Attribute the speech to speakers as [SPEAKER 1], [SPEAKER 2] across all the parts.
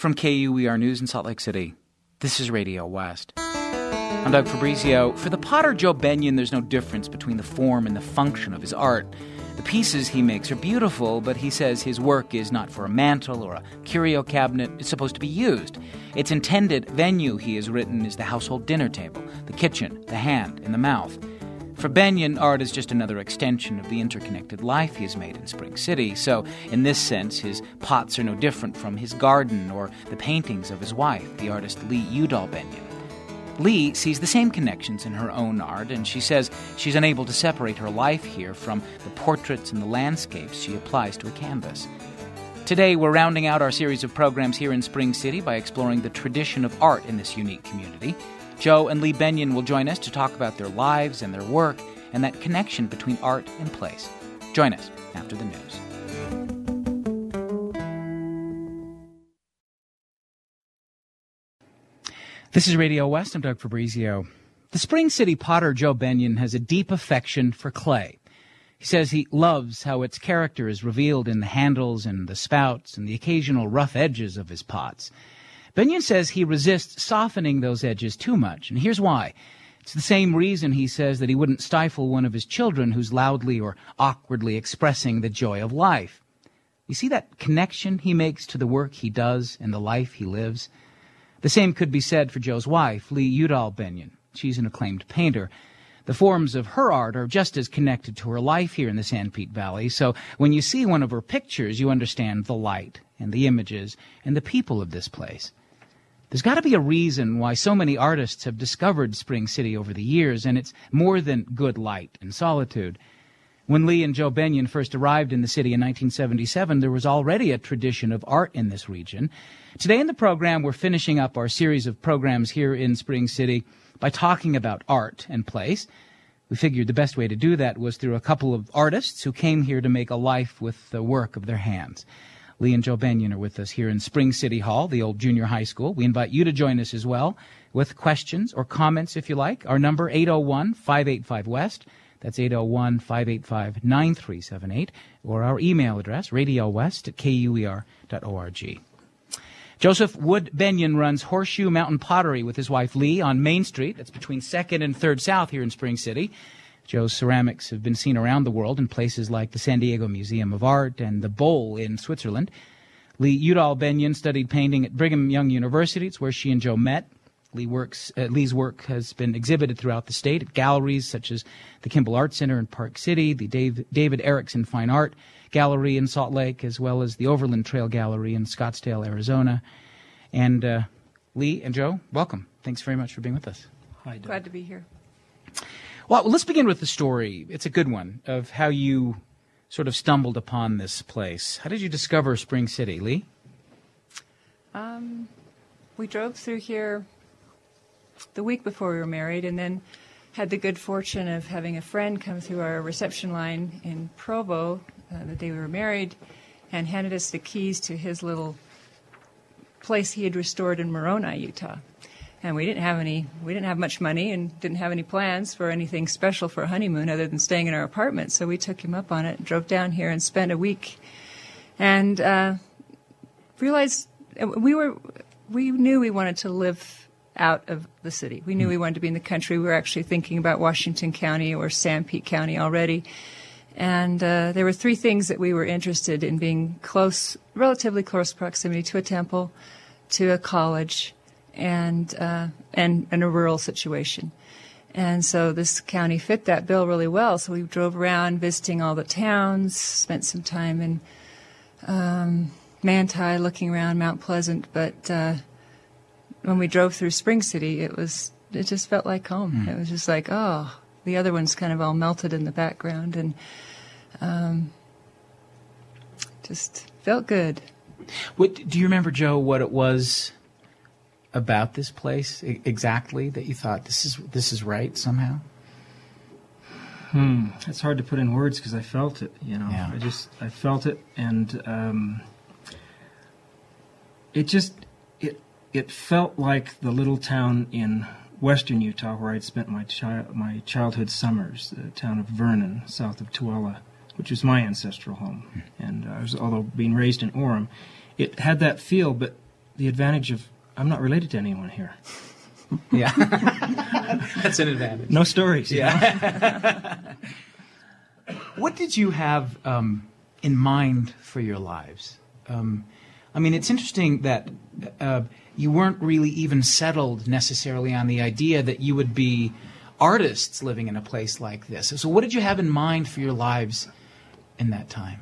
[SPEAKER 1] From KUER News in Salt Lake City, this is Radio West. I'm Doug Fabrizio. For the potter Joe Benyon, there's no difference between the form and the function of his art. The pieces he makes are beautiful, but he says his work is not for a mantle or a curio cabinet. It's supposed to be used. Its intended venue, he has written, is the household dinner table, the kitchen, the hand, and the mouth. For Benyon, art is just another extension of the interconnected life he has made in Spring City. So, in this sense, his pots are no different from his garden or the paintings of his wife, the artist Lee Udall Benyon. Lee sees the same connections in her own art, and she says she's unable to separate her life here from the portraits and the landscapes she applies to a canvas. Today, we're rounding out our series of programs here in Spring City by exploring the tradition of art in this unique community. Joe and Lee Benyon will join us to talk about their lives and their work and that connection between art and place. Join us after the news. This is Radio West. I'm Doug Fabrizio. The Spring City potter Joe Benyon has a deep affection for clay. He says he loves how its character is revealed in the handles and the spouts and the occasional rough edges of his pots. Benyon says he resists softening those edges too much, and here's why. It's the same reason he says that he wouldn't stifle one of his children who's loudly or awkwardly expressing the joy of life. You see that connection he makes to the work he does and the life he lives? The same could be said for Joe's wife, Lee Udall Benyon. She's an acclaimed painter. The forms of her art are just as connected to her life here in the Sanpete Valley, so when you see one of her pictures, you understand the light and the images and the people of this place. There's got to be a reason why so many artists have discovered Spring City over the years, and it's more than good light and solitude. When Lee and Joe Benyon first arrived in the city in 1977, there was already a tradition of art in this region. Today in the program, we're finishing up our series of programs here in Spring City by talking about art and place. We figured the best way to do that was through a couple of artists who came here to make a life with the work of their hands. Lee and Joe Benyon are with us here in Spring City Hall, the old junior high school. We invite you to join us as well with questions or comments if you like. Our number, 801-585-WEST. That's 801-585-9378. Or our email address, radiowest@kuer.org. Joseph Wood Benyon runs Horseshoe Mountain Pottery with his wife Lee on Main Street. That's between 2nd and 3rd South here in Spring City. Joe's ceramics have been seen around the world in places like the San Diego Museum of Art and the Bowl in Switzerland. Lee Udall Benyon studied painting at Brigham Young University. It's where she and Joe met. Lee's work has been exhibited throughout the state at galleries such as the Kimball Art Center in Park City, the David Erickson Fine Art Gallery in Salt Lake, as well as the Overland Trail Gallery in Scottsdale, Arizona. And Lee and Joe, welcome. Thanks very much for being with us.
[SPEAKER 2] Hi, Doug.
[SPEAKER 3] Glad to be here.
[SPEAKER 1] Well, let's begin with the story. It's a good one, of how you sort of stumbled upon this place. How did you discover Spring City, Lee?
[SPEAKER 3] We drove through here the week before we were married, and then had the good fortune of having a friend come through our reception line in Provo the day we were married, and handed us the keys to his little place he had restored in Moroni, Utah. And we didn't have much money and didn't have any plans for anything special for a honeymoon other than staying in our apartment. So we took him up on it and drove down here and spent a week. And realized we knew we wanted to live out of the city. We knew we wanted to be in the country. We were actually thinking about Washington County or Sanpete County already. And there were three things that we were interested in: being close, relatively close proximity to a temple, to a college, and a rural situation. And so this county fit that bill really well. So we drove around visiting all the towns, spent some time in Manti, looking around Mount Pleasant. But when we drove through Spring City, it just felt like home. It was just like, oh, the other ones kind of all melted in the background, and just felt good.
[SPEAKER 1] Do you remember, Joe, what it was about this place exactly that you thought this is right somehow?
[SPEAKER 2] It's hard to put in words because I felt it, Yeah. I felt it, and it felt like the little town in western Utah where I'd spent my childhood summers, the town of Vernon, south of Tooele, which was my ancestral home. And although being raised in Orem, it had that feel, but the advantage of I'm not related to anyone here.
[SPEAKER 1] Yeah. That's an advantage.
[SPEAKER 2] No stories.
[SPEAKER 1] Yeah. What did you have in mind for your lives? I mean, it's interesting that you weren't really even settled necessarily on the idea that you would be artists living in a place like this. So what did you have in mind for your lives in that time?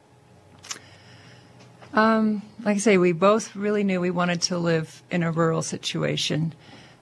[SPEAKER 3] Like I say, we both really knew we wanted to live in a rural situation.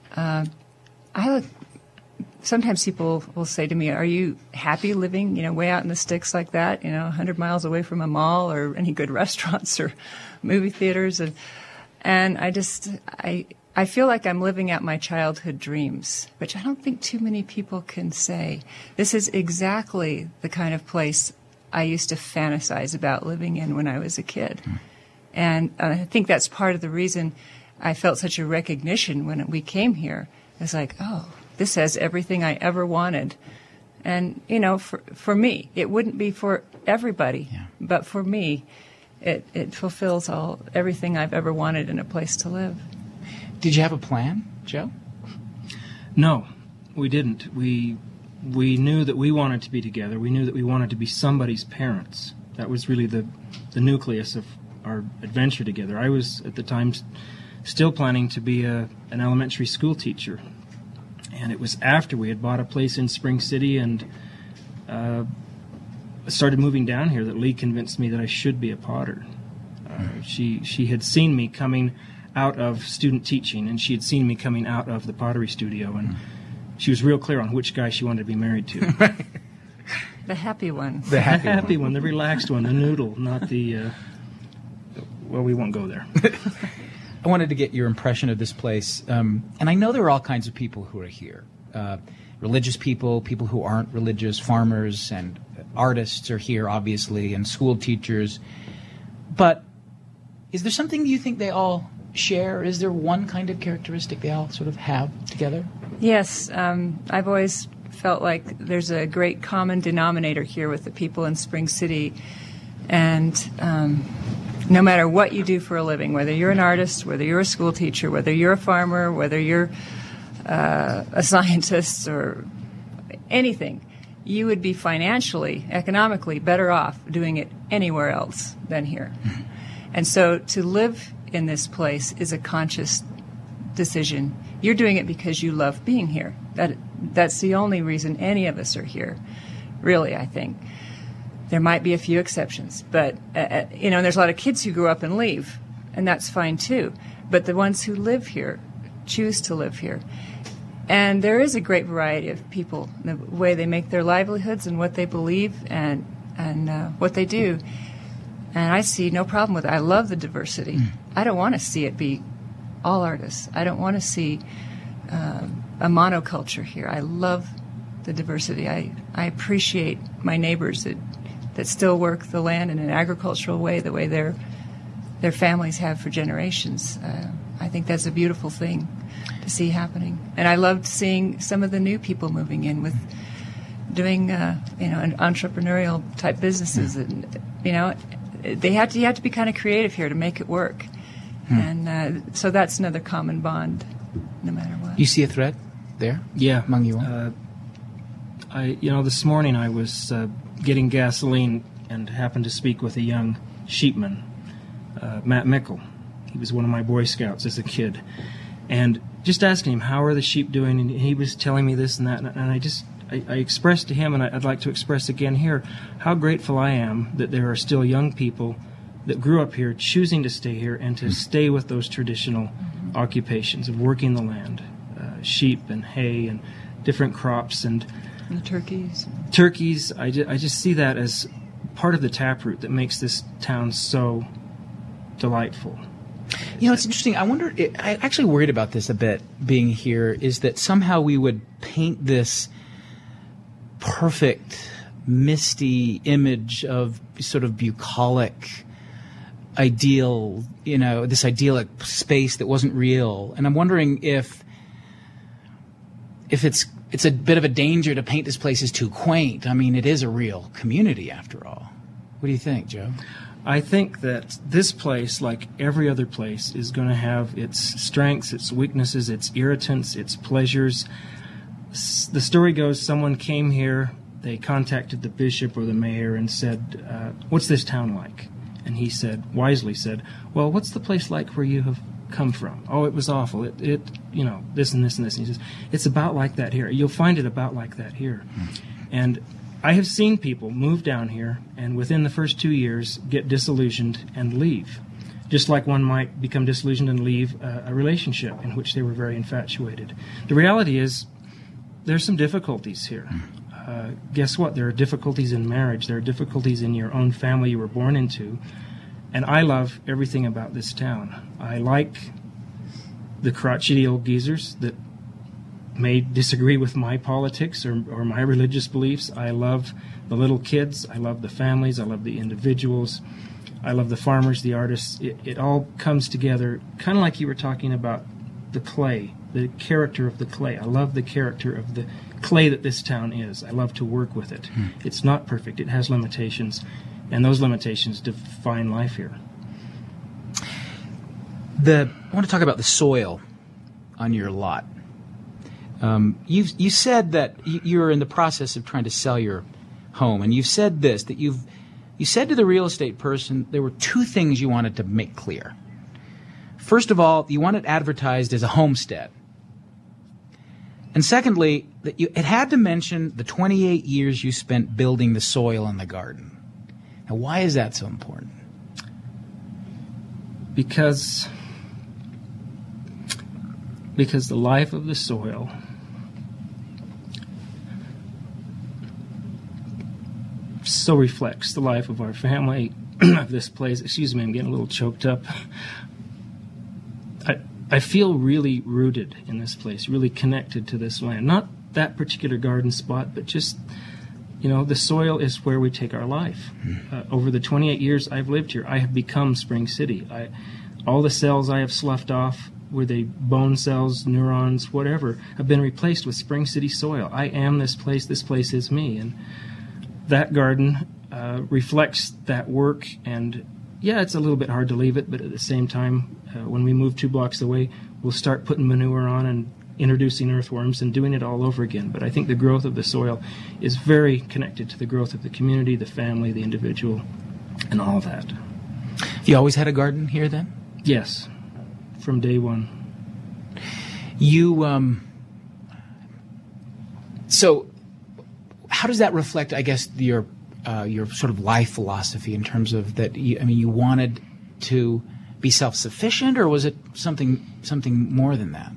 [SPEAKER 3] Sometimes people will say to me, "Are you happy living, way out in the sticks like that, 100 miles away from a mall or any good restaurants or movie theaters?" And I feel like I'm living out my childhood dreams, which I don't think too many people can say. This is exactly the kind of place I used to fantasize about living in when I was a kid. And I think that's part of the reason I felt such a recognition when we came here. It's like, oh, this has everything I ever wanted. And, for me, it wouldn't be for everybody, but for me, it fulfills everything I've ever wanted in a place to live.
[SPEAKER 1] Did you have a plan, Joe?
[SPEAKER 2] No, we didn't. We knew that we wanted to be together. We knew that we wanted to be somebody's parents. That was really the nucleus of our adventure together. I was, at the time, still planning to be an elementary school teacher. And it was after we had bought a place in Spring City and started moving down here that Lee convinced me that I should be a potter. She had seen me coming out of student teaching, and she had seen me coming out of the pottery studio, and she was real clear on which guy she wanted to be married to.
[SPEAKER 3] The happy one.
[SPEAKER 2] The happy one, the relaxed one, the noodle, not the... well, we won't go there.
[SPEAKER 1] I wanted to get your impression of this place. And I know there are all kinds of people who are here. Religious people, people who aren't religious, farmers and artists are here, obviously, and school teachers. But is there something you think they all share? Is there one kind of characteristic they all sort of have together?
[SPEAKER 3] Yes. I've always felt like there's a great common denominator here with the people in Spring City. And no matter what you do for a living, whether you're an artist, whether you're a school teacher, whether you're a farmer, whether you're a scientist or anything, you would be financially, economically better off doing it anywhere else than here. And so to live in this place is a conscious decision. You're doing it because you love being here. That's the only reason any of us are here, really, I think. There might be a few exceptions, but, there's a lot of kids who grow up and leave, and that's fine too. But the ones who live here choose to live here. And there is a great variety of people, the way they make their livelihoods and what they believe and what they do. And I see no problem with it. I love the diversity. I don't want to see it be all artists. I don't want to see a monoculture here. I love the diversity. I appreciate my neighbors that still work the land in an agricultural way, the way their families have for generations. I think that's a beautiful thing to see happening. And I loved seeing some of the new people moving in with doing, an entrepreneurial type businesses. And, you have to be kind of creative here to make it work. And so that's another common bond, no matter what.
[SPEAKER 1] You see a thread there?
[SPEAKER 2] Yeah.
[SPEAKER 1] Among you all?
[SPEAKER 2] This morning I was getting gasoline and happened to speak with a young sheepman, Matt Mickle. He was one of my Boy Scouts as a kid. And just asking him, how are the sheep doing? And he was telling me this and that. And I expressed to him, and I'd like to express again here, how grateful I am that there are still young people that grew up here choosing to stay here and to stay with those traditional occupations of working the land, sheep and hay and different crops and
[SPEAKER 3] the turkeys.
[SPEAKER 2] Turkeys. I just see that as part of the taproot that makes this town so delightful.
[SPEAKER 1] It's interesting. I wonder, I actually worried about this a bit being here, is that somehow we would paint this perfect, misty image of sort of bucolic ideal, this idyllic space that wasn't real. And I'm wondering if it's a bit of a danger to paint this place as too quaint. I mean, it is a real community after all. What do you think, Joe?
[SPEAKER 2] I think that this place, like every other place, is going to have its strengths, its weaknesses, its irritants, its pleasures. The story goes, someone came here, they contacted the bishop or the mayor and said, what's this town like? And he said, wisely said, well, what's the place like where you have come from? Oh, it was awful. It you know, this and this and this. And he says, it's about like that here. You'll find it about like that here. And I have seen people move down here and within the first 2 years get disillusioned and leave. Just like one might become disillusioned and leave a relationship in which they were very infatuated. The reality is there's some difficulties here. Guess what? There are difficulties in marriage. There are difficulties in your own family you were born into. And I love everything about this town. I like the crotchety old geezers that may disagree with my politics or my religious beliefs. I love the little kids. I love the families. I love the individuals. I love the farmers, the artists. It all comes together, kind of like you were talking about the clay, the character of the clay. I love the character of the clay that this town is. I love to work with it. It's not perfect. It has limitations, and those limitations define life here.
[SPEAKER 1] I want to talk about the soil on your lot. You said that you're in the process of trying to sell your home, and you've said this, that you said to the real estate person there were two things you wanted to make clear. First of all, you want it advertised as a homestead. And secondly, that it had to mention the 28 years you spent building the soil in the garden. Now, why is that so important?
[SPEAKER 2] Because the life of the soil so reflects the life of our family, of this place. Excuse me, I'm getting a little choked up. I feel really rooted in this place, really connected to this land. Not that particular garden spot, but just, the soil is where we take our life. Over the 28 years I've lived here, I have become Spring City. All the cells I have sloughed off, were they bone cells, neurons, whatever, have been replaced with Spring City soil. I am this place is me. And that garden reflects that work, and yeah, it's a little bit hard to leave it, but at the same time, when we move 2 blocks away, we'll start putting manure on and introducing earthworms and doing it all over again. But I think the growth of the soil is very connected to the growth of the community, the family, the individual, and all that.
[SPEAKER 1] Have you always had a garden here then?
[SPEAKER 2] Yes, from day one.
[SPEAKER 1] So how does that reflect, I guess, your sort of life philosophy in terms of that? You wanted to be self-sufficient, or was it something more than that?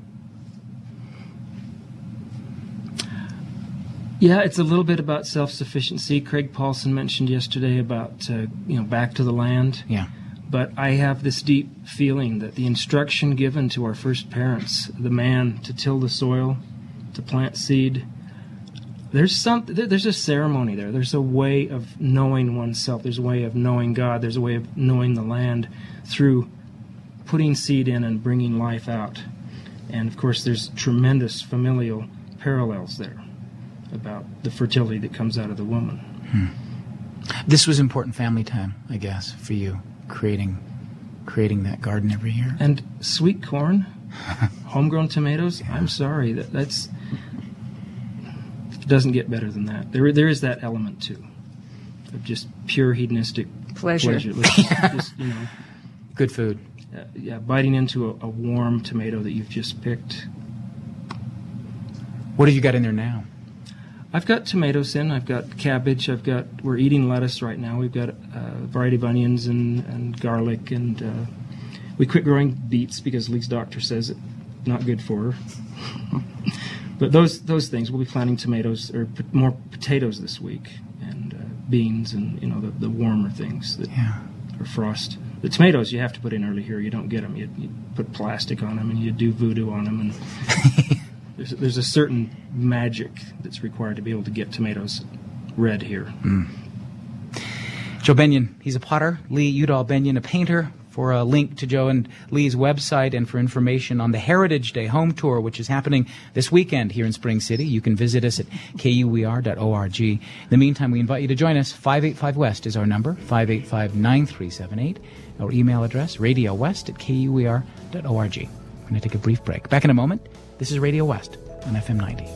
[SPEAKER 2] Yeah, it's a little bit about self-sufficiency. Craig Paulson mentioned yesterday about back to the land.
[SPEAKER 1] Yeah.
[SPEAKER 2] But I have this deep feeling that the instruction given to our first parents, the man to till the soil, to plant seed, there's a ceremony there. There's a way of knowing oneself. There's a way of knowing God. There's a way of knowing the land through putting seed in and bringing life out. And, of course, there's tremendous familial parallels there about the fertility that comes out of the woman.
[SPEAKER 1] This was important family time, I guess, for you, creating that garden every year.
[SPEAKER 2] And sweet corn, homegrown tomatoes, yeah. I'm sorry, that's it doesn't get better than that. There is that element, too, of just pure hedonistic pleasure. Just,
[SPEAKER 1] good food.
[SPEAKER 2] Biting into a warm tomato that you've just picked.
[SPEAKER 1] What have you got in there now?
[SPEAKER 2] I've got tomatoes in. I've got cabbage. We're eating lettuce right now. We've got a variety of onions and garlic, and we quit growing beets because Lee's doctor says it's not good for her. But those things, we'll be planting tomatoes or more potatoes this week, and beans, and the warmer things that are frost. The tomatoes you have to put in early here. You don't get them. You put plastic on them, and you do voodoo on them, and there's a certain magic that's required to be able to get tomatoes red here.
[SPEAKER 1] Joe Bennion, he's a potter. Lee Udall Bennion, a painter For a link to Joe and Lee's website and for information on the Heritage Day home tour, which is happening this weekend here in Spring City, you can visit us at kuer.org. In the meantime, we invite you to join us. 585 West is our number, 585-9378. Our email address, radiowest@kuer.org. We're going to take a brief break. Back in a moment. This is Radio West on FM 90.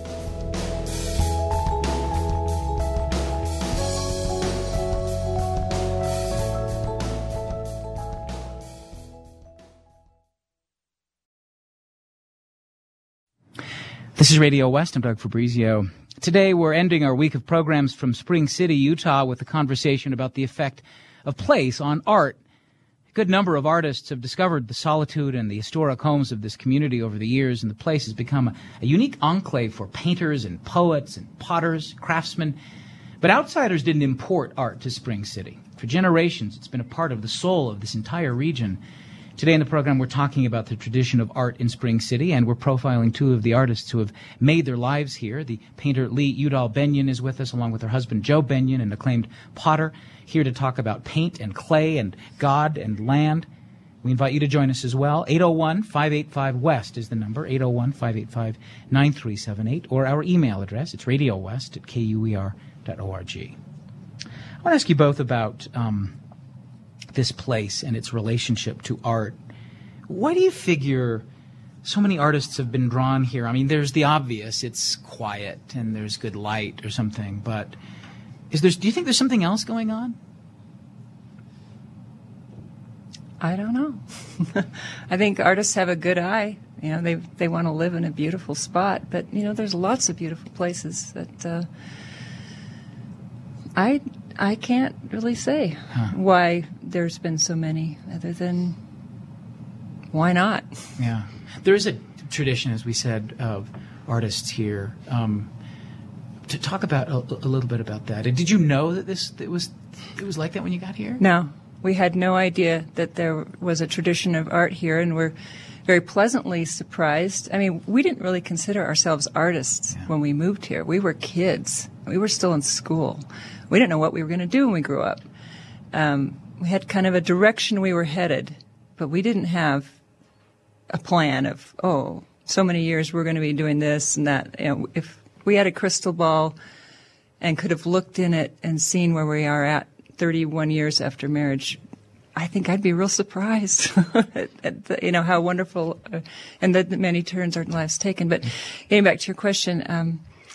[SPEAKER 1] This is Radio West. I'm Doug Fabrizio. Today we're ending our week of programs from Spring City, Utah, with a conversation about the effect of place on art. A good number of artists have discovered the solitude and the historic homes of this community over the years, and the place has become a unique enclave for painters and poets and potters, craftsmen. But outsiders didn't import art to Spring City. For generations, it's been a part of the soul of this entire region. Today in the program, we're talking about the tradition of art in Spring City, and we're profiling two of the artists who have made their lives here. The painter Lee Udall Benyon is with us, along with her husband Joe Benyon, an acclaimed potter, here to talk about paint and clay and God and land. We invite you to join us as well. 801-585-WEST is the number, 801-585-9378, or our email address. It's radiowest@kuer.org. I want to ask you both about this place and its relationship to art. Why do you figure so many artists have been drawn here? I mean, there's the obvious, it's quiet and there's good light or something, but do you think there's something else going on?
[SPEAKER 3] I don't know. I think artists have a good eye. You know, they want to live in a beautiful spot, but you know, there's lots of beautiful places that I can't really say why there's been so many, other than why not?
[SPEAKER 1] Yeah. There is a tradition, as we said, of artists here. To talk about a little bit about that. Did you know that it was like that when you got here?
[SPEAKER 3] No. We had no idea that there was a tradition of art here, and we're very pleasantly surprised. I mean, we didn't really consider ourselves artists when we moved here. We were kids. We were still in school. We didn't know what we were going to do when we grew up. We had kind of a direction we were headed, but we didn't have a plan of, so many years we're going to be doing this and that. You know, if we had a crystal ball and could have looked in it and seen where we are at 31 years after marriage, I think I'd be real surprised at you know, how wonderful and the many turns our lives taken. But getting back to your question,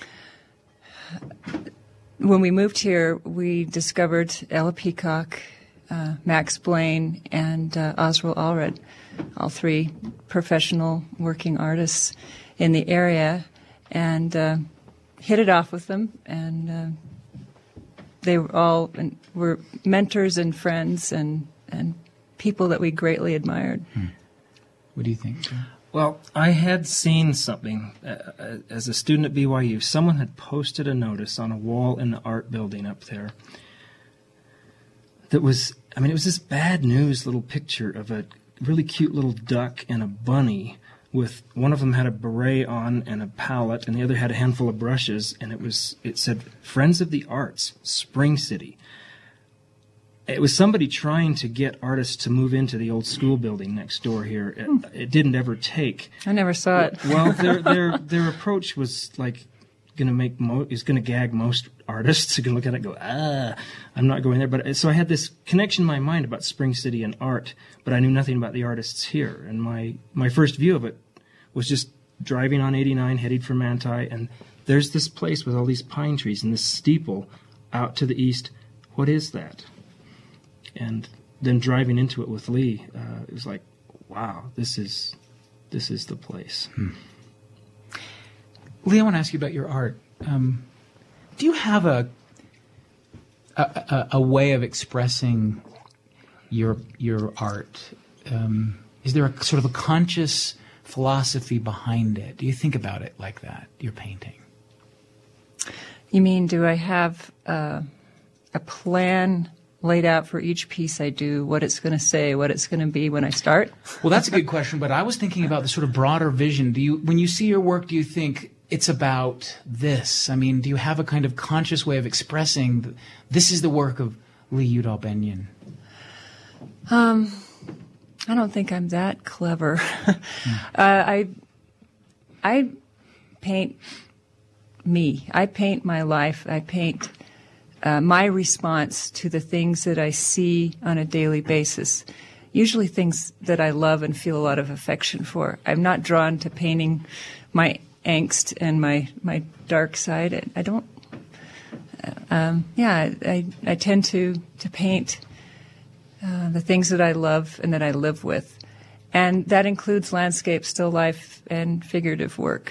[SPEAKER 3] when we moved here, we discovered Ella Peacock, Max Blaine, and Oswald Allred, all three professional working artists in the area, and hit it off with them. And they were mentors and friends and people that we greatly admired.
[SPEAKER 1] What do you think?
[SPEAKER 2] Well, I had seen something as a student at BYU. Someone had posted a notice on a wall in the art building up there that was, it was this bad news little picture of a really cute little duck and a bunny, with one of them had a beret on and a palette, and the other had a handful of brushes, and it said, Friends of the Arts, Spring City. It was somebody trying to get artists to move into the old school building next door here. It didn't ever take.
[SPEAKER 3] I never saw it.
[SPEAKER 2] Well, their approach was like going to gag most artists who can look at it and go, I'm not going there. But so I had this connection in my mind about Spring City and art, but I knew nothing about the artists here. And my first view of it was just driving on 89, heading for Manti, and there's this place with all these pine trees and this steeple out to the east. What is that? And then driving into it with Lee, it was like, wow, this is the place.
[SPEAKER 1] Lee, I want to ask you about your art. Do you have a way of expressing your art? Is there a sort of a conscious philosophy behind it? Do you think about it like that, your painting?
[SPEAKER 3] You mean, do I have a plan laid out for each piece I do, what it's going to say, what it's going to be when I start?
[SPEAKER 1] Well, that's a good question, but I was thinking about the sort of broader vision. When you see your work, do you think it's about this? I mean, do you have a kind of conscious way of expressing this is the work of Lee Udall Benyon?
[SPEAKER 3] I don't think I'm that clever. I paint me. I paint my life. I paint my response to the things that I see on a daily basis. Usually things that I love and feel a lot of affection for. I'm not drawn to painting my angst and my dark side. I don't. I tend to paint the things that I love and that I live with, and that includes landscape, still life, and figurative work.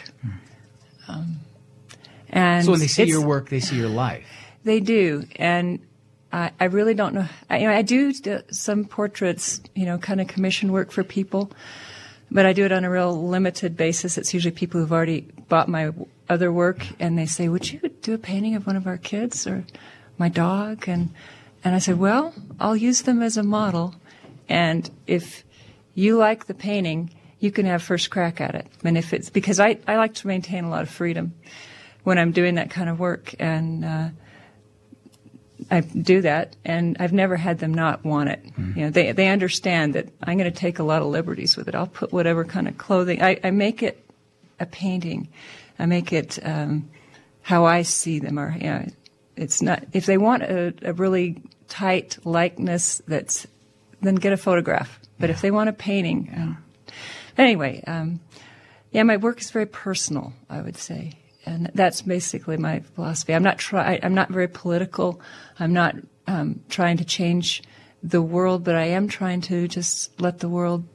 [SPEAKER 3] And
[SPEAKER 1] so when they see your work, they see your life.
[SPEAKER 3] They do, and I really don't know. I do some portraits, kind of commission work for people, but I do it on a real limited basis. It's usually people who've already bought my other work, and they say, "Would you do a painting of one of our kids or my dog?" And I said, "Well, I'll use them as a model, and if you like the painting, you can have first crack at it." And if it's because I like to maintain a lot of freedom when I'm doing that kind of work, and I do that, and I've never had them not want it.
[SPEAKER 1] Mm-hmm.
[SPEAKER 3] They understand that I'm going to take a lot of liberties with it. I'll put whatever kind of clothing. I make it a painting. I make it how I see them. Or it's not. If they want a really tight likeness, then get a photograph. But if they want a painting, anyway, my work is very personal, I would say. And that's basically my philosophy. I'm not very political. I'm not trying to change the world, but I am trying to just let the world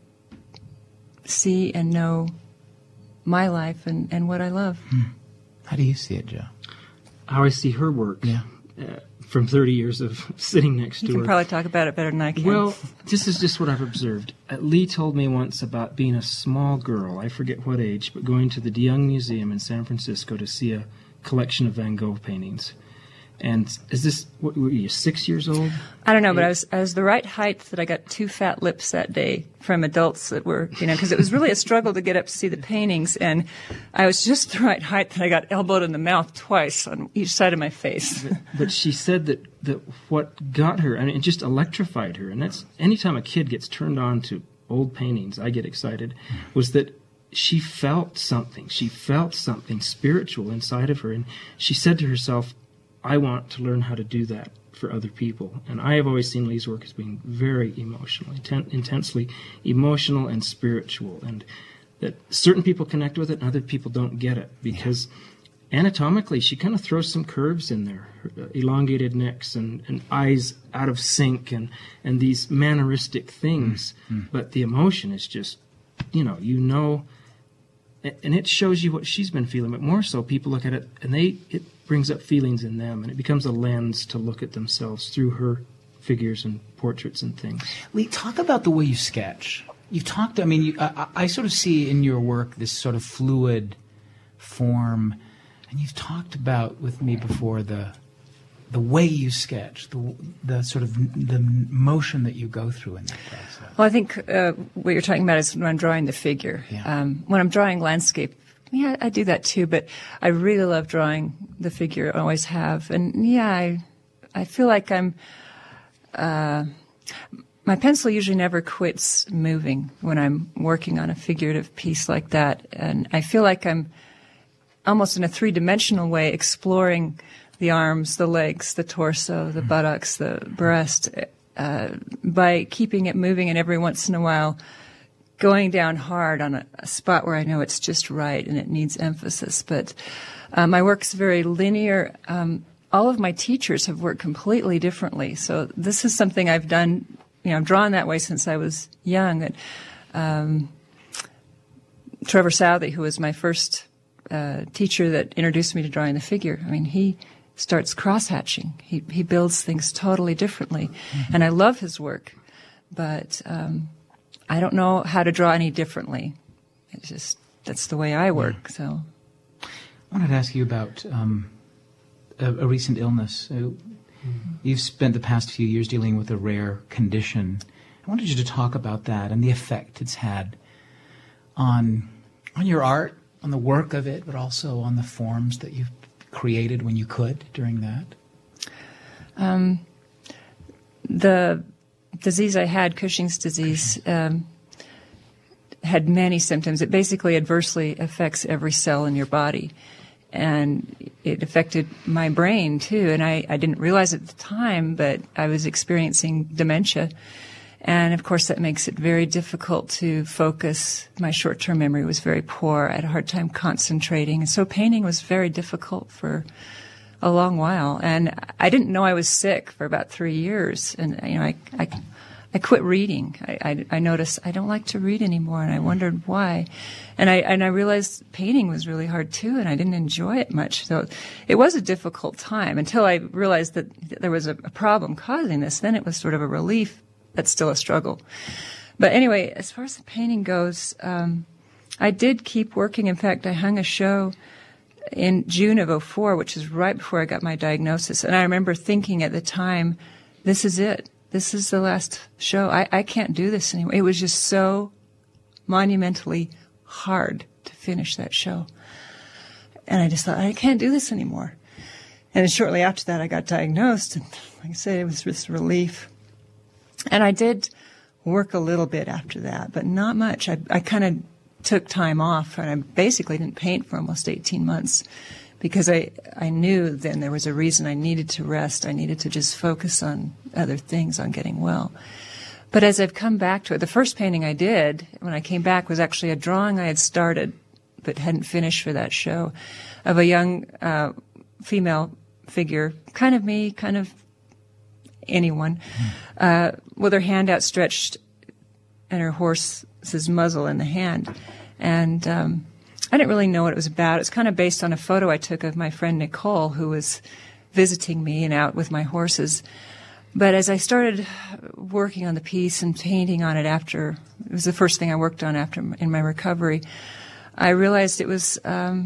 [SPEAKER 3] see and know my life and what I love.
[SPEAKER 1] How do you see it, Joe?
[SPEAKER 2] How I see her work from 30 years of sitting next to her.
[SPEAKER 3] You can probably talk about it better than I can.
[SPEAKER 2] Well, this is just what I've observed. Lee told me once about being a small girl, I forget what age, but going to the De Young Museum in San Francisco to see a collection of Van Gogh paintings. And is this, what were you, 6 years old?
[SPEAKER 3] I don't know, but I was the right height that I got 2 fat lips that day from adults that were, because it was really a struggle to get up to see the paintings. And I was just the right height that I got elbowed in the mouth twice on each side of my face.
[SPEAKER 2] But she said that what got her, and it just electrified her, and that's anytime a kid gets turned on to old paintings, I get excited, was that she felt something. She felt something spiritual inside of her. And she said to herself, I want to learn how to do that for other people. And I have always seen Lee's work as being very emotional, intensely emotional and spiritual, and that certain people connect with it and other people don't get it, because anatomically she kind of throws some curves in there, elongated necks and eyes out of sync and these manneristic things. But the emotion is just, and it shows you what she's been feeling, but more so people look at it and it brings up feelings in them, and it becomes a lens to look at themselves through her figures and portraits and things.
[SPEAKER 1] Lee, talk about the way you sketch. You've talked, I sort of see in your work this sort of fluid form, and you've talked about with me before the way you sketch, the sort of the motion that you go through in that process.
[SPEAKER 3] Well, I think what you're talking about is when I'm drawing the figure.
[SPEAKER 1] Yeah.
[SPEAKER 3] When I'm drawing landscape, I do that too, but I really love drawing the figure, I always have. And I feel like I'm, my pencil usually never quits moving when I'm working on a figurative piece like that. And I feel like I'm almost in a 3-dimensional way exploring the arms, the legs, the torso, the buttocks, the breast, by keeping it moving and every once in a while going down hard on a spot where I know it's just right and it needs emphasis. But my work's very linear. All of my teachers have worked completely differently. So this is something I've done, I've drawn that way since I was young. And, Trevor Southey, who was my first teacher that introduced me to drawing the figure, he starts cross-hatching. He builds things totally differently. And I love his work. But I don't know how to draw any differently. It's just, that's the way I work. So,
[SPEAKER 1] I wanted to ask you about a recent illness. You've spent the past few years dealing with a rare condition. I wanted you to talk about that and the effect it's had on your art, on the work of it, but also on the forms that you've created when you could during that.
[SPEAKER 3] The disease I had, Cushing's disease, had many symptoms. It basically adversely affects every cell in your body. And it affected my brain, too. And I didn't realize at the time, but I was experiencing dementia. And, of course, that makes it very difficult to focus. My short-term memory was very poor. I had a hard time concentrating. And so painting was very difficult for a long while. And I didn't know I was sick for about 3 years. And, I quit reading. I noticed I don't like to read anymore, and I wondered why. And I realized painting was really hard too, and I didn't enjoy it much. So it was a difficult time until I realized that there was a problem causing this. Then it was sort of a relief. That's still a struggle. But anyway, as far as the painting goes, I did keep working. In fact, I hung a show in June of 2004, which is right before I got my diagnosis. And I remember thinking at the time, this is it. This is the last show. I can't do this anymore. It was just so monumentally hard to finish that show. And I just thought, I can't do this anymore. And then shortly after that, I got diagnosed. And like I said, it was just relief. And I did work a little bit after that, but not much. I kind of took time off, and I basically didn't paint for almost 18 months. Because I knew then there was a reason I needed to rest. I needed to just focus on other things, on getting well. But as I've come back to it, the first painting I did when I came back was actually a drawing I had started but hadn't finished for that show of a young female figure, kind of me, kind of anyone, with her hand outstretched and her horse's muzzle in the hand. And I didn't really know what it was about. It's kind of based on a photo I took of my friend Nicole, who was visiting me and out with my horses. But as I started working on the piece and painting on it it was the first thing I worked on in my recovery, I realized it was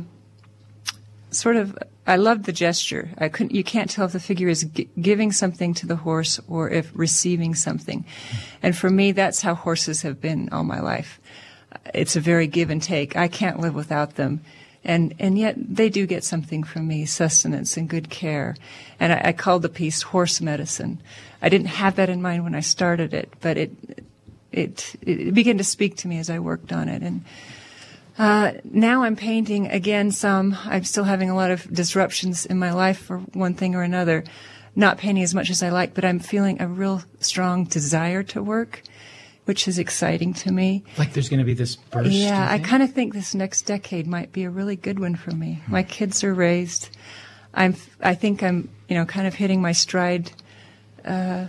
[SPEAKER 3] I loved the gesture. You can't tell if the figure is giving something to the horse or if receiving something. And for me, that's how horses have been all my life. It's a very give and take. I can't live without them. And yet they do get something from me, sustenance and good care. And I called the piece Horse Medicine. I didn't have that in mind when I started it, but it began to speak to me as I worked on it. And now I'm painting again I'm still having a lot of disruptions in my life for one thing or another. Not painting as much as I like, but I'm feeling a real strong desire to work, which is exciting to me.
[SPEAKER 1] Like there's going to be this burst?
[SPEAKER 3] Yeah, I kind of think this next decade might be a really good one for me. My kids are raised. I think I'm, kind of hitting my stride, and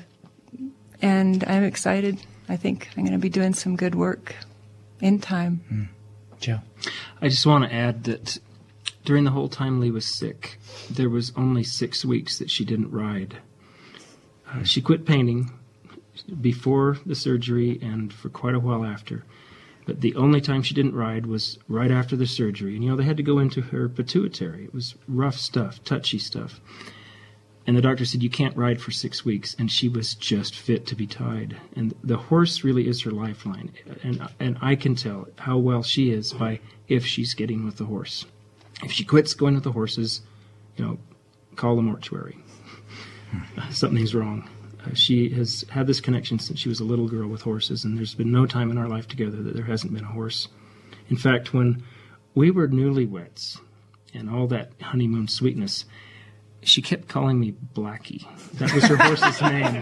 [SPEAKER 3] I'm excited. I think I'm going to be doing some good work in time.
[SPEAKER 1] Joe?
[SPEAKER 2] I just want to add that during the whole time Lee was sick, there was only 6 weeks that she didn't ride. She quit painting before the surgery and for quite a while after. But the only time she didn't ride was right after the surgery. And, they had to go into her pituitary. It was rough stuff, touchy stuff. And the doctor said, you can't ride for 6 weeks. And she was just fit to be tied. And the horse really is her lifeline. And I can tell how well she is by if she's getting with the horse. If she quits going with the horses, call the mortuary. Something's wrong. She has had this connection since she was a little girl with horses, and there's been no time in our life together that there hasn't been a horse. In fact, when we were newlyweds and all that honeymoon sweetness, she kept calling me Blackie. That was her horse's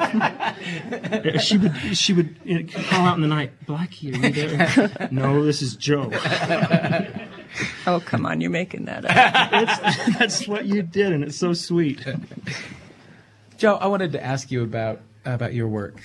[SPEAKER 2] name. She would call out in the night, Blackie, are you there? No, this is Joe.
[SPEAKER 3] Oh, come on, you're making that up.
[SPEAKER 2] That's what you did, and it's so sweet.
[SPEAKER 1] Joe, I wanted to ask you about your work.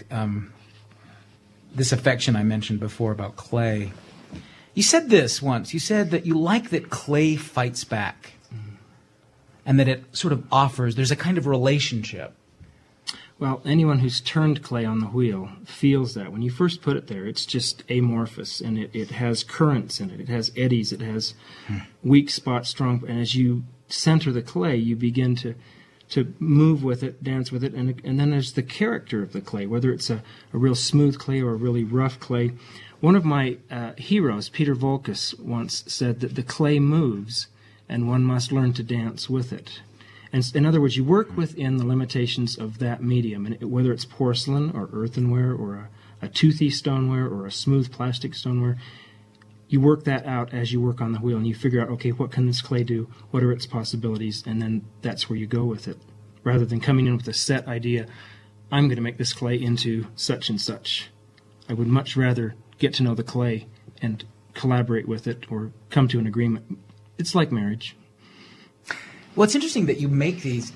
[SPEAKER 1] This affection I mentioned before about clay. You said this once. You said that you like that clay fights back, and that it sort of there's a kind of relationship.
[SPEAKER 2] Well, anyone who's turned clay on the wheel feels that. When you first put it there, it's just amorphous, and it has currents in it. It has eddies. It has weak spots, strong. And as you center the clay, you begin to move with it, dance with it, and then there's the character of the clay, whether it's a real smooth clay or a really rough clay. One of my heroes, Peter Voulkos, once said that the clay moves, and one must learn to dance with it. And in other words, you work within the limitations of that medium, and whether it's porcelain or earthenware or a toothy stoneware or a smooth plastic stoneware, you work that out as you work on the wheel, and you figure out, okay, what can this clay do? What are its possibilities? And then that's where you go with it, rather than coming in with a set idea. I'm going to make this clay into such and such. I would much rather get to know the clay and collaborate with it or come to an agreement. It's like marriage.
[SPEAKER 1] Well, it's interesting that you make these.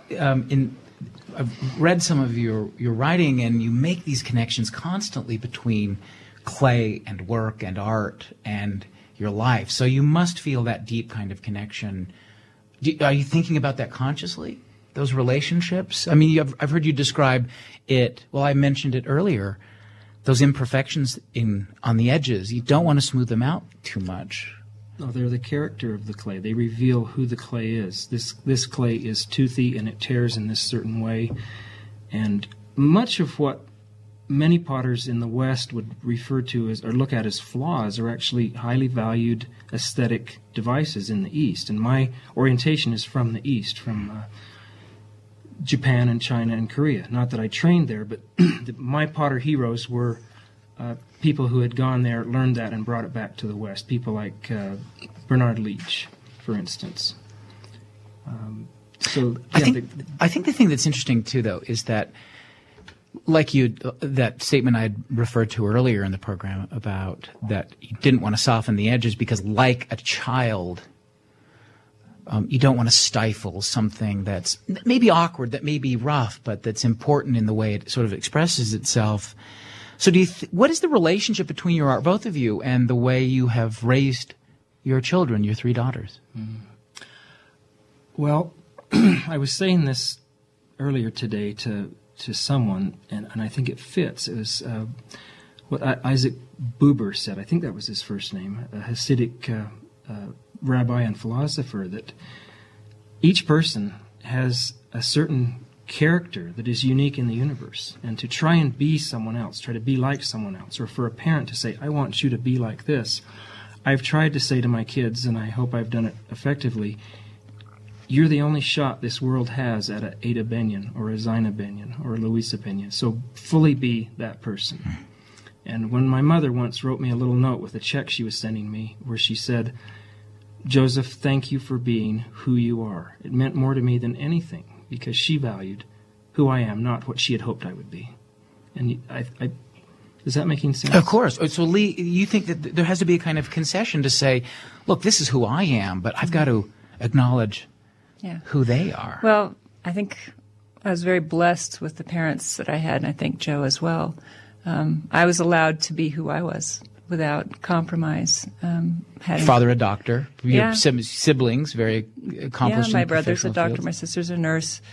[SPEAKER 1] I've read some of your writing, and you make these connections constantly between clay and work and art and your life. So you must feel that deep kind of connection. Are you thinking about that consciously, those relationships? I mean, I've heard you describe it. Well, I mentioned it earlier. Those imperfections on the edges, you don't want to smooth them out too much.
[SPEAKER 2] No, they're the character of the clay. They reveal who the clay is. This clay is toothy and it tears in this certain way. And much of what many potters in the West would refer to as, or look at as flaws, are actually highly valued aesthetic devices in the East. And my orientation is from the East, from Japan and China and Korea. Not that I trained there, but my potter heroes were people who had gone there, learned that, and brought it back to the West. People like Bernard Leach, for instance.
[SPEAKER 1] I think the thing that's interesting too, though, is that, like that statement I had referred to earlier in the program about that you didn't want to soften the edges because, like a child, you don't want to stifle something that's maybe awkward, that may be rough, but that's important in the way it sort of expresses itself. So what is the relationship between your art, both of you, and the way you have raised your children, your 3 daughters?
[SPEAKER 2] Well, I was saying this earlier today to someone, and I think it fits. It was what Isaac Buber said. I think that was his first name, a Hasidic rabbi and philosopher, that each person has a certain character that is unique in the universe, and to try and be someone else, try to be like someone else, or for a parent to say, I want you to be like this. I've tried to say to my kids, and I hope I've done it effectively, you're the only shot this world has at a Ada Benyon or a Zina Benyon or a Louisa Benyon, so fully be that person. And when my mother once wrote me a little note with a check she was sending me where she said, Joseph, thank you for being who you are. It meant more to me than anything, because she valued who I am, not what she had hoped I would be. And is that making sense?
[SPEAKER 1] Of course. So, Lee, you think that there has to be a kind of concession to say, look, this is who I am, but I've got to acknowledge who they are.
[SPEAKER 3] Well, I think I was very blessed with the parents that I had, and I think Joe as well. I was allowed to be who I was without compromise.
[SPEAKER 1] Father a doctor, your siblings very accomplished.
[SPEAKER 3] Yeah, my brother's a doctor,
[SPEAKER 1] fields.
[SPEAKER 3] My sister's a nurse,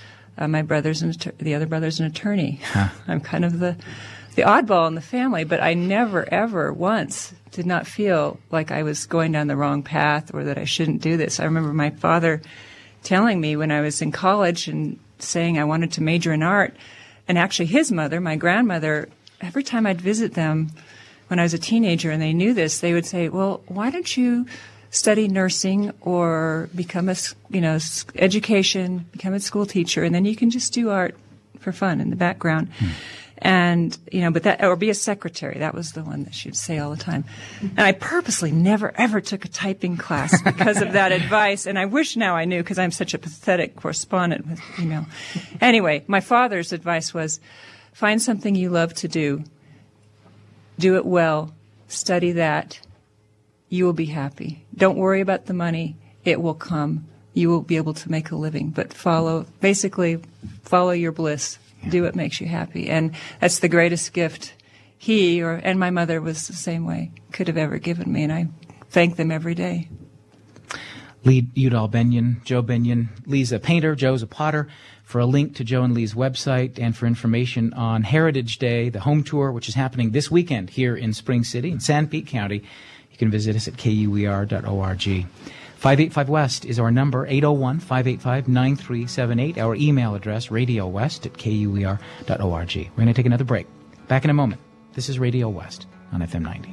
[SPEAKER 3] the other brother's an attorney.
[SPEAKER 1] Huh.
[SPEAKER 3] I'm kind of the oddball in the family, but I never, ever once did not feel like I was going down the wrong path or that I shouldn't do this. I remember my father telling me when I was in college and saying I wanted to major in art, and actually his mother, my grandmother, every time I'd visit them when I was a teenager and they knew this, they would say, well, why don't you study nursing or become education, become a school teacher, and then you can just do art for fun in the background. And, or be a secretary. That was the one that she'd say all the time. And I purposely never, ever took a typing class because of that advice. And I wish now I knew, because I'm such a pathetic correspondent with email. Anyway, my father's advice was, find something you love to do. Do it well. Study that. You will be happy. Don't worry about the money. It will come. You will be able to make a living. But follow your bliss. Do what makes you happy. And that's the greatest gift and my mother was the same way, could have ever given me. And I thank them every day.
[SPEAKER 1] Lee Udall Benyon, Joe Benyon. Lee's a painter, Joe's a potter. For a link to Joe and Lee's website and for information on Heritage Day, the home tour, which is happening this weekend here in Spring City in San Pete County, you can visit us at kuer.org. 585 West is our number, 801-585-9378. Our email address, radiowest@kuer.org. We're going to take another break. Back in a moment. This is Radio West on FM 90.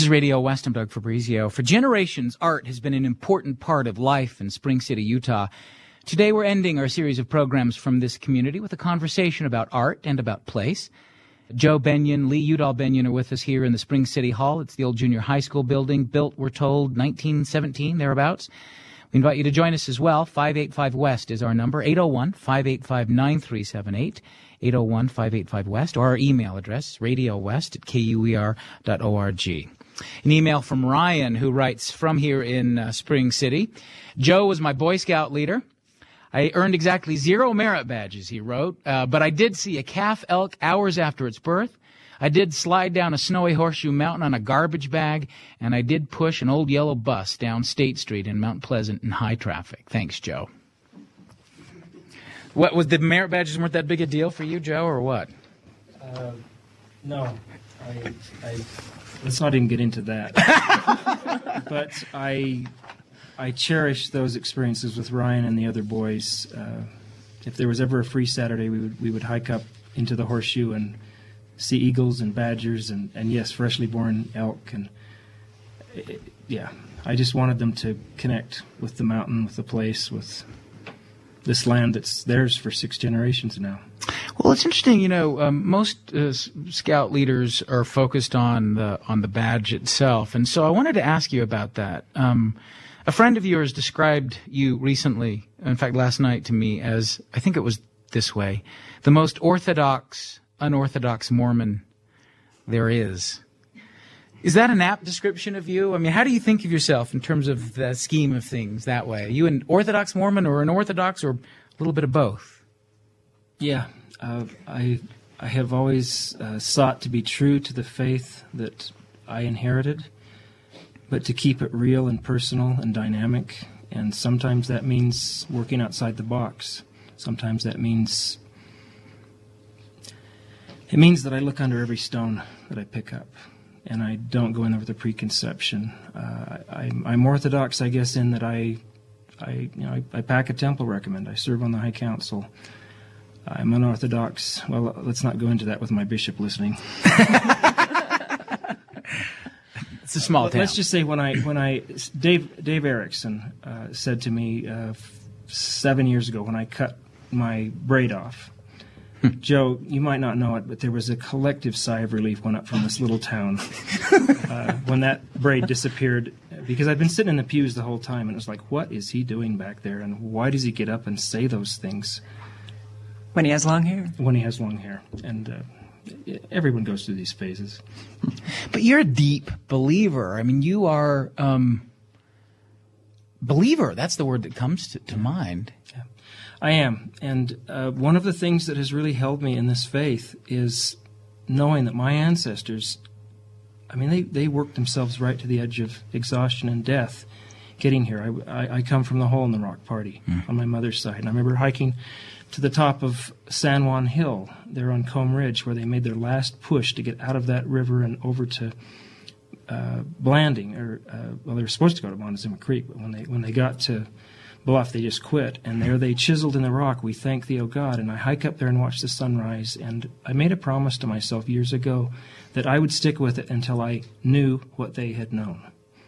[SPEAKER 1] This is Radio West. I'm Doug Fabrizio. For generations, art has been an important part of life in Spring City, Utah. Today, we're ending our series of programs from this community with a conversation about art and about place. Joe Benyon, Lee Udall Benyon are with us here in the Spring City Hall. It's the old junior high school building, built, we're told, 1917, thereabouts. We invite you to join us as well. 585-WEST is our number, 801-585-9378, 801-585-WEST, or our email address, radiowest@kuer.org. An email from Ryan, who writes from here in Spring City. Joe was my Boy Scout leader. I earned exactly 0 merit badges, he wrote, but I did see a calf elk hours after its birth. I did slide down a snowy horseshoe mountain on a garbage bag, and I did push an old yellow bus down State Street in Mount Pleasant in high traffic. Thanks, Joe. What was the merit badges weren't that big a deal for you, Joe, or what?
[SPEAKER 2] No, let's not even get into that. But I cherish those experiences with Ryan and the other boys. If there was ever a free Saturday, we would hike up into the horseshoe and see eagles and badgers and yes, freshly born elk. And I just wanted them to connect with the mountain, with the place, with this land that's theirs for 6 generations now.
[SPEAKER 1] Well, it's interesting, most scout leaders are focused on the badge itself, and so I wanted to ask you about that. A friend of yours described you recently, in fact last night, to me as, I think it was this way, the most unorthodox Mormon there is. Is that an apt description of you? I mean, how do you think of yourself in terms of the scheme of things that way? Are you an Orthodox Mormon or an Orthodox or a little bit of both?
[SPEAKER 2] Yeah, I have always sought to be true to the faith that I inherited, but to keep it real and personal and dynamic. And sometimes that means working outside the box. Sometimes that means that I look under every stone that I pick up, and I don't go in there with a preconception. I'm Orthodox, I guess, in that I pack a temple recommend. I serve on the High Council. I'm unorthodox. Well, let's not go into that with my bishop listening.
[SPEAKER 1] It's a small town.
[SPEAKER 2] Let's just say Dave Erickson said to me 7 years ago when I cut my braid off, Joe, you might not know it, but there was a collective sigh of relief went up from this little town when that braid disappeared, because I'd been sitting in the pews the whole time, and it was like, what is he doing back there, and why does he get up and say those things?
[SPEAKER 3] When he has long hair.
[SPEAKER 2] When he has long hair. And everyone goes through these phases.
[SPEAKER 1] But you're a deep believer. I mean, you are believer. That's the word that comes to mind.
[SPEAKER 2] Yeah. I am. And one of the things that has really held me in this faith is knowing that my ancestors, they worked themselves right to the edge of exhaustion and death getting here. I come from the Hole in the Rock party on my mother's side. And I remember hiking to the top of San Juan Hill there on Combe Ridge, where they made their last push to get out of that river and over to Blanding. They were supposed to go to Montezuma Creek, but when they got to Bluff, they just quit. And there they chiseled in the rock, "We thank thee, O God." And I hike up there and watch the sunrise. And I made a promise to myself years ago that I would stick with it until I knew what they had known.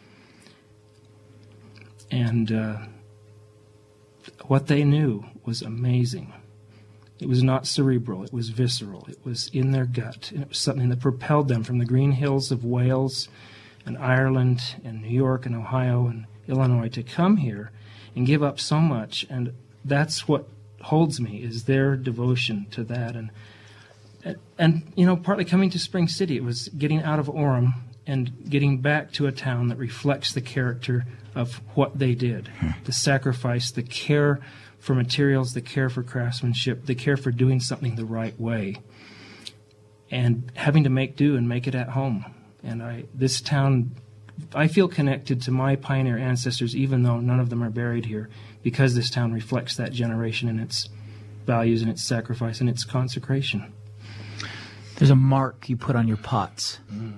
[SPEAKER 2] And what they knew was amazing. It was not cerebral. It was visceral. It was in their gut. And it was something that propelled them from the green hills of Wales and Ireland and New York and Ohio and Illinois to come here and give up so much. And that's what holds me, is their devotion to that. And partly coming to Spring City, it was getting out of Orem and getting back to a town that reflects the character of what they did. The sacrifice, the care for materials, the care for craftsmanship, the care for doing something the right way, and having to make do and make it at home. And this town, I feel connected to my pioneer ancestors, even though none of them are buried here, because this town reflects that generation and its values and its sacrifice and its consecration.
[SPEAKER 1] There's a mark you put on your pots.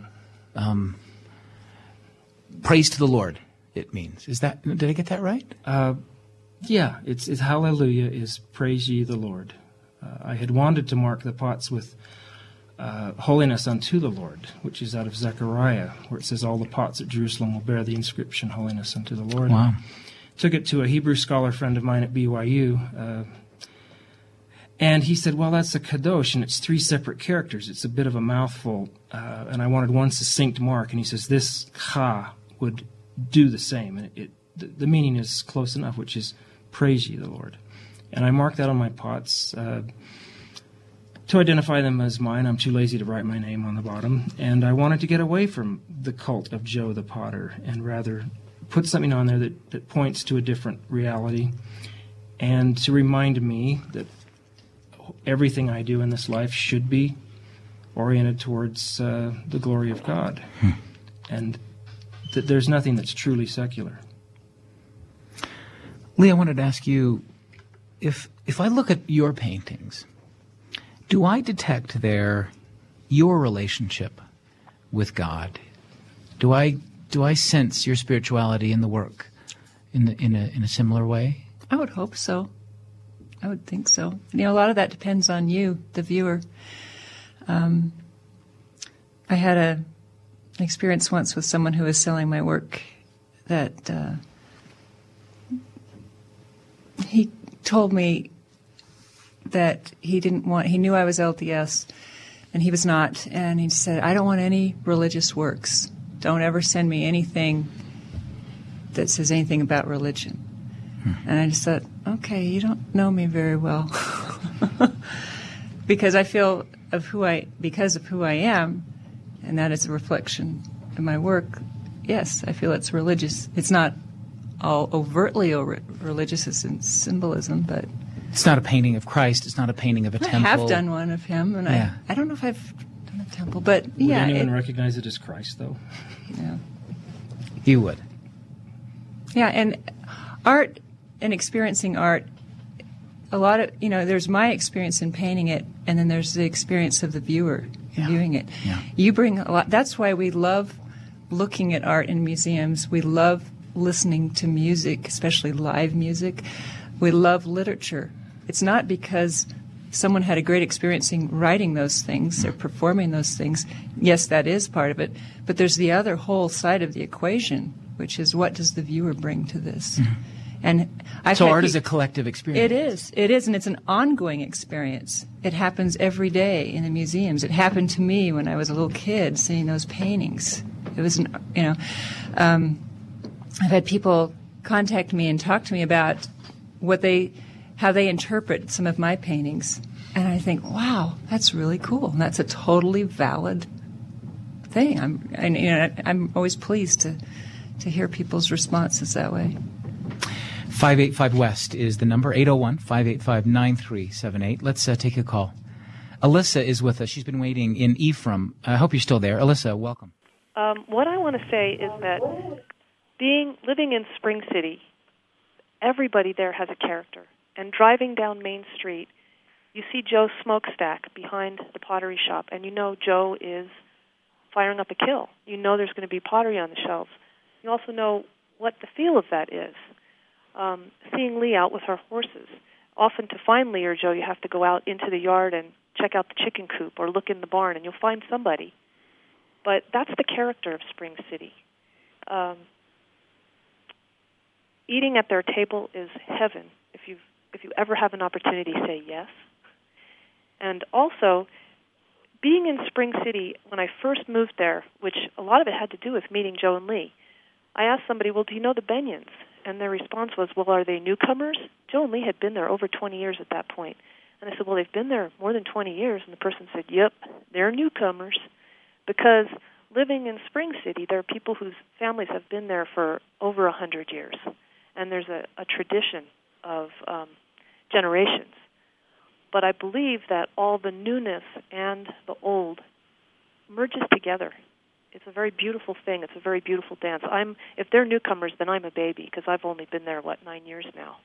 [SPEAKER 1] Praise to the Lord, it means. Did I get that right?
[SPEAKER 2] Yeah, it's hallelujah is praise ye the Lord. I had wanted to mark the pots with holiness unto the Lord, which is out of Zechariah, where it says all the pots at Jerusalem will bear the inscription, holiness unto the Lord.
[SPEAKER 1] Wow.
[SPEAKER 2] Took it to a Hebrew scholar friend of mine at BYU, and he said, well, that's a kadosh, and it's 3 separate characters. It's a bit of a mouthful, and I wanted one succinct mark, and he says this cha would do the same, and the meaning is close enough, which is praise ye the Lord. And I marked that on my pots to identify them as mine. I'm too lazy to write my name on the bottom, and I wanted to get away from the cult of Joe the Potter and rather put something on there that points to a different reality and to remind me that everything I do in this life should be oriented towards the glory of God, and that there's nothing that's truly secular.
[SPEAKER 1] Lee, I wanted to ask you, if I look at your paintings, do I detect there your relationship with God? Do I sense your spirituality in the work in a similar way?
[SPEAKER 3] I would hope so. I would think so. A lot of that depends on you, the viewer. I had an experience once with someone who was selling my work that he told me that he knew I was LDS, and he was not, and he said, I don't want any religious works. Don't ever send me anything that says anything about religion. And I just thought, okay, you don't know me very well. Because I feel because of who I am, and that is a reflection of my work, yes, I feel it's religious. It's not all overtly religious, it's in symbolism, but
[SPEAKER 1] it's not a painting of Christ. It's not a painting of a temple.
[SPEAKER 3] I have done one of him, and I don't know if I've done a temple, but
[SPEAKER 2] Would anyone recognize it as Christ, though?
[SPEAKER 3] Yeah.
[SPEAKER 1] You would.
[SPEAKER 3] Yeah, and art and experiencing art, a lot of, there's my experience in painting it, and then there's the experience of the viewer viewing it.
[SPEAKER 1] Yeah.
[SPEAKER 3] You bring a lot. That's why we love looking at art in museums. We love listening to music, especially live music. We love literature. It's not because someone had a great experience in writing those things or performing those things. Yes, that is part of it. But there's the other whole side of the equation, which is what does the viewer bring to this? Mm-hmm. And
[SPEAKER 1] so art is a collective experience.
[SPEAKER 3] It is, and it's an ongoing experience. It happens every day in the museums. It happened to me when I was a little kid, seeing those paintings. It was, I've had people contact me and talk to me about how they interpret some of my paintings, and I think, wow, that's really cool, and that's a totally valid thing. I'm always pleased to hear people's responses that way.
[SPEAKER 1] 585 West is the number, 801-585-9378. Let's take a call. Alyssa is with us. She's been waiting in Ephraim. I hope you're still there. Alyssa, welcome.
[SPEAKER 4] What I want to say is that living in Spring City, everybody there has a character. And driving down Main Street, you see Joe's smokestack behind the pottery shop, and you know Joe is firing up a kiln. You know there's going to be pottery on the shelves. You also know what the feel of that is. Seeing Lee out with her horses. Often to find Lee or Joe, you have to go out into the yard and check out the chicken coop or look in the barn, and you'll find somebody. But that's the character of Spring City. Eating at their table is heaven. If you ever have an opportunity, say yes. And also, being in Spring City, when I first moved there, which a lot of it had to do with meeting Joe and Lee, I asked somebody, well, do you know the Benyons? And their response was, well, are they newcomers? Joe and Lee had been there over 20 years at that point. And I said, well, they've been there more than 20 years. And the person said, yep, they're newcomers. Because living in Spring City, there are people whose families have been there for over 100 years. And there's a tradition of generations. But I believe that all the newness and the old merges together. It's a very beautiful thing. It's a very beautiful dance. If they're newcomers, then I'm a baby because I've only been there, 9 years now.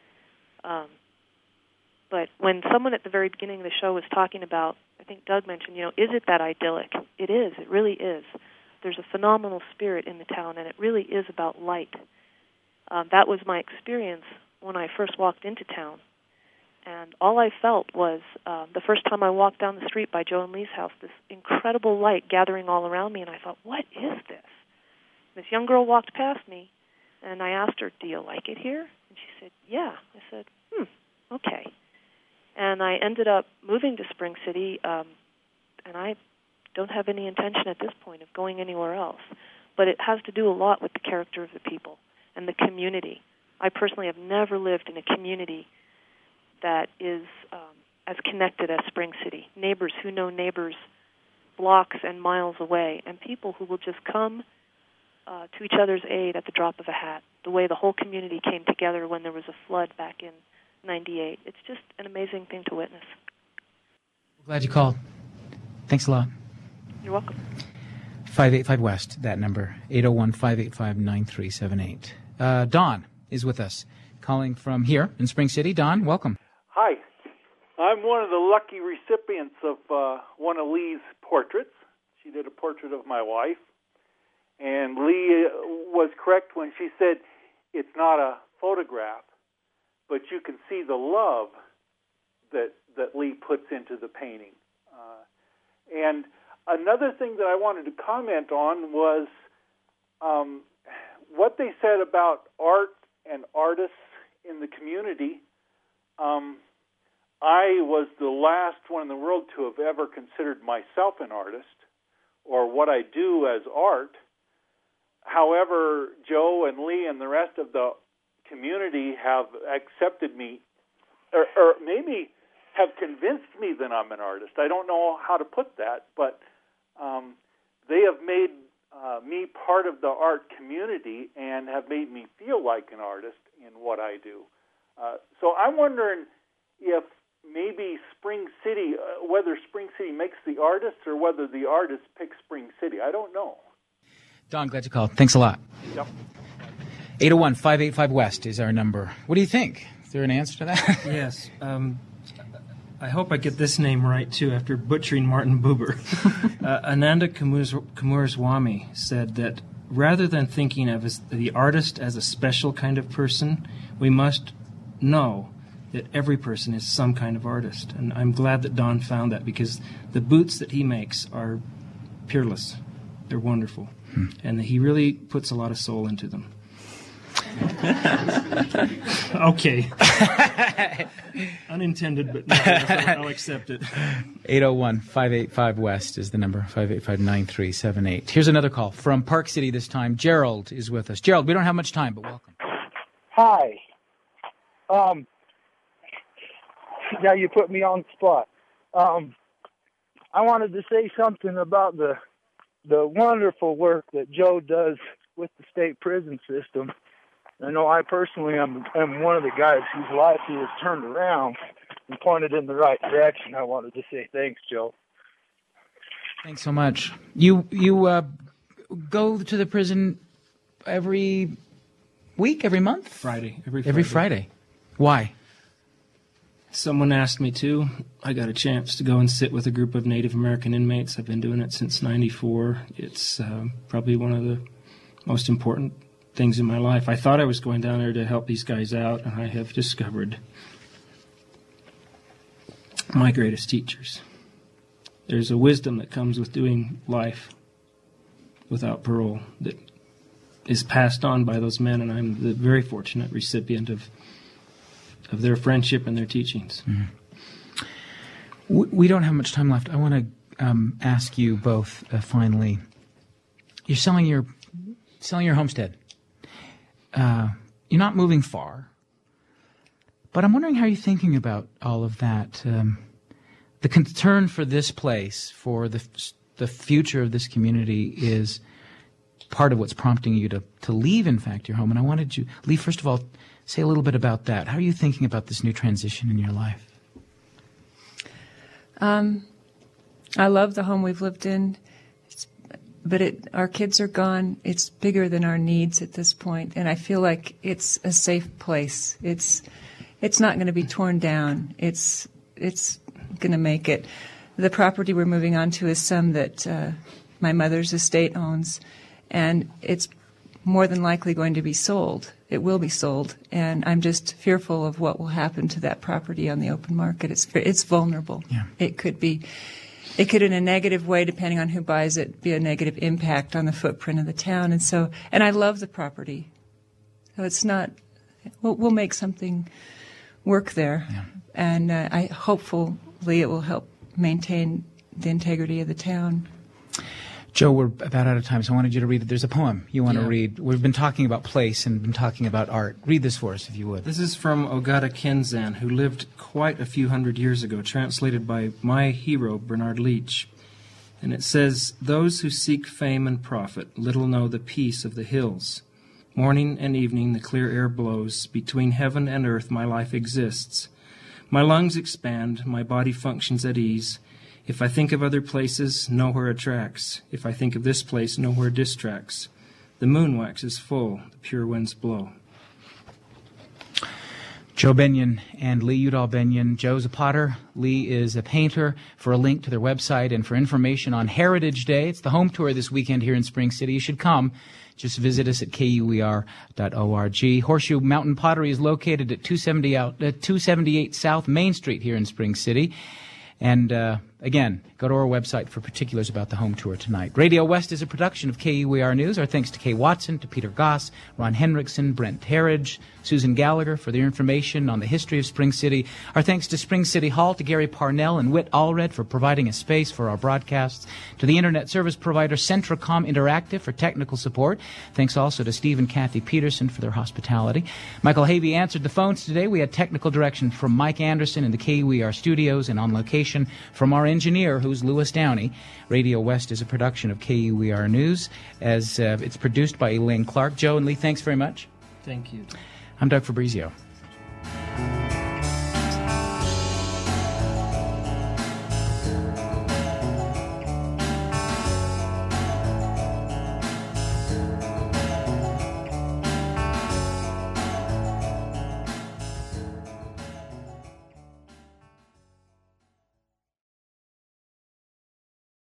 [SPEAKER 4] But when someone at the very beginning of the show was talking about, I think Doug mentioned, is it that idyllic? It is. It really is. There's a phenomenal spirit in the town, and it really is about light. That was my experience when I first walked into town. And all I felt was, the first time I walked down the street by Joe and Lee's house, this incredible light gathering all around me, and I thought, what is this? This young girl walked past me, and I asked her, do you like it here? And she said, yeah. I said, okay. And I ended up moving to Spring City, and I don't have any intention at this point of going anywhere else. But it has to do a lot with the character of the people and the community. I personally have never lived in a community that is as connected as Spring City. Neighbors who know neighbors blocks and miles away, and people who will just come to each other's aid at the drop of a hat, the way the whole community came together when there was a flood back in 98. It's just an amazing thing to witness.
[SPEAKER 1] Glad you called. Thanks a lot.
[SPEAKER 4] You're welcome.
[SPEAKER 1] 585 West, that number, 801-585-9378. Don is with us, calling from here in Spring City. Don, welcome.
[SPEAKER 5] Hi. I'm one of the lucky recipients of one of Lee's portraits. She did a portrait of my wife. And Lee was correct when she said it's not a photograph, but you can see the love that Lee puts into the painting. And another thing that I wanted to comment on was what they said about art and artists in the community. I was the last one in the world to have ever considered myself an artist or what I do as art. However, Joe and Lee and the rest of the community have accepted me, or maybe have convinced me that I'm an artist. I don't know how to put that, but they have made me part of the art community and have made me feel like an artist in what I do. So I'm wondering if maybe Spring City, whether Spring City makes the artists or whether the artists pick Spring City. I don't know.
[SPEAKER 1] Don, glad you called. Thanks a lot.
[SPEAKER 5] Yep.
[SPEAKER 1] 801-585 West is our number. What do you think? Is there an answer to that?
[SPEAKER 2] Yes. I hope I get this name right, too, after butchering Martin Buber. Ananda Coomaraswamy said that rather than thinking of the artist as a special kind of person, we must know that every person is some kind of artist. And I'm glad that Don found that, because the boots that he makes are peerless. They're wonderful. And he really puts a lot of soul into them. Okay. Unintended, but no, I'll accept it.
[SPEAKER 1] 801-585 West is the number, 585-9378. Here's another call from Park City this time. Gerald is with us. Gerald, we don't have much time, but welcome.
[SPEAKER 6] Hi. Yeah, you put me on the spot. I wanted to say something about the wonderful work that Joe does with the state prison system. I know I personally am one of the guys whose life he has turned around and pointed in the right direction. I wanted to say thanks, Joe.
[SPEAKER 1] Thanks so much. You go to the prison every week, every month?
[SPEAKER 2] Friday.
[SPEAKER 1] Every Friday. Why?
[SPEAKER 2] Someone asked me to. I got a chance to go and sit with a group of Native American inmates. I've been doing it since '94. It's probably one of the most important things in my life. I thought I was going down there to help these guys out, and I have discovered my greatest teachers. There's a wisdom that comes with doing life without parole that is passed on by those men, and I'm the very fortunate recipient of their friendship and their teachings.
[SPEAKER 1] Mm-hmm. We don't have much time left. I want to ask you both finally. You're selling your homestead. You're not moving far, but I'm wondering how you're thinking about all of that. The concern for this place, for the future of this community, is part of what's prompting you to leave, in fact, your home. And I wanted you, Lee, first of all, say a little bit about that. How are you thinking about this new transition in your life?
[SPEAKER 3] I love the home we've lived in, but our kids are gone. It's bigger than our needs at this point, and I feel like it's a safe place. It's not going to be torn down. It's going to make it. The property we're moving on to is some that my mother's estate owns, and it's more than likely going to be sold. It will be sold, and I'm just fearful of what will happen to that property on the open market. It's vulnerable.
[SPEAKER 1] Yeah.
[SPEAKER 3] It could, in a negative way, depending on who buys it, be a negative impact on the footprint of the town. And I love the property, so it's not. We'll make something work there,
[SPEAKER 1] Yeah.
[SPEAKER 3] and hopefully it will help maintain the integrity of the town.
[SPEAKER 1] Joe, we're about out of time, so I wanted you to read it. There's a poem you want to
[SPEAKER 2] Yeah.
[SPEAKER 1] read. We've been talking about place and been talking about art. Read this for us, if you would.
[SPEAKER 2] This is from Ogata Kenzan, who lived quite a few hundred years ago, translated by my hero, Bernard Leach. And it says, "Those who seek fame and profit little know the peace of the hills. Morning and evening the clear air blows. Between heaven and earth my life exists. My lungs expand, my body functions at ease. If I think of other places, nowhere attracts. If I think of this place, nowhere distracts. The moon waxes full, the pure winds blow."
[SPEAKER 1] Joe Benyon and Lee Udall Benyon. Joe's a potter. Lee is a painter. For a link to their website and for information on Heritage Day, it's the home tour this weekend here in Spring City. You should come. Just visit us at kuer.org. Horseshoe Mountain Pottery is located at 278 South Main Street here in Spring City. And again, go to our website for particulars about the home tour tonight. Radio West is a production of KUER News. Our thanks to Kay Watson, to Peter Goss, Ron Henriksen, Brent Herridge, Susan Gallagher for their information on the history of Spring City. Our thanks to Spring City Hall, to Gary Parnell and Whit Allred for providing a space for our broadcasts, to the Internet service provider Centracom Interactive for technical support. Thanks also to Steve and Kathy Peterson for their hospitality. Michael Havey answered the phones today. We had technical direction from Mike Anderson in the KUER studios and on location from our engineer, who's Louis Downey. Radio West is a production of KUER News, as it's produced by Elaine Clark. Joe and Lee, thanks very much.
[SPEAKER 2] Thank you.
[SPEAKER 1] I'm Doug Fabrizio.